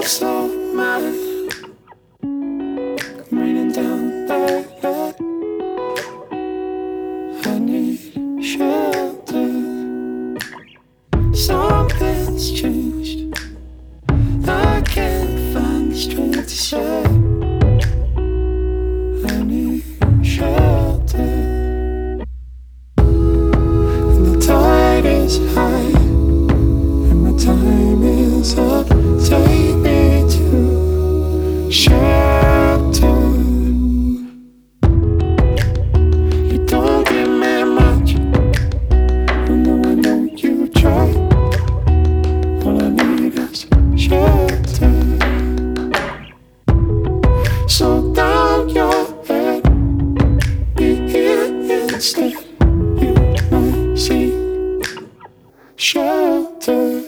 so mine. I'm raining down like that. I need shelter. Something's changed. I can't find the strength to say I need shelter. And the tide is high, and my time is up. Take me to shelter. You don't give me much, I know you try. All I need is shelter. So down your head, be here instead. You might see shelter.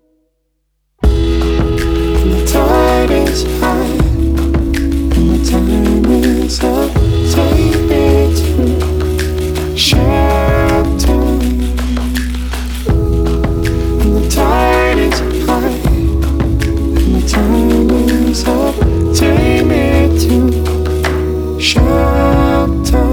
And the tide is high, and the time is up. Take me to shelter. And the tide is high, and the time is up. Take me to shelter.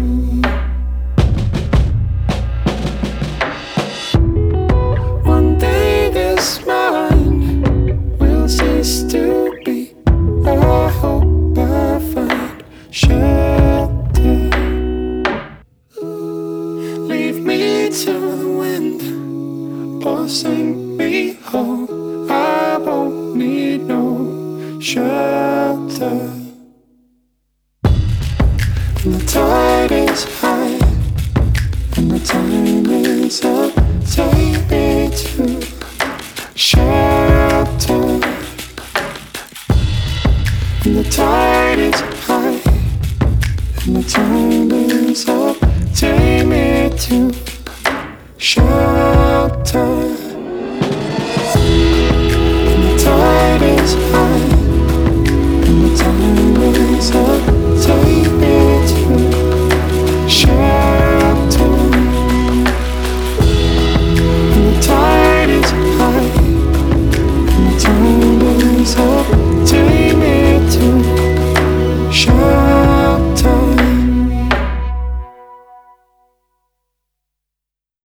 One day this mind will cease to be. I hope I find shelter. Leave me to the wind or sing me home. I won't need no shelter. And the tide is high, and the time is up. Take me to shelter. And the tide is high, and the time is up. Take me to shelter. And the tide is high, and the time is up. Take me to shelter. And the tide is high, and the time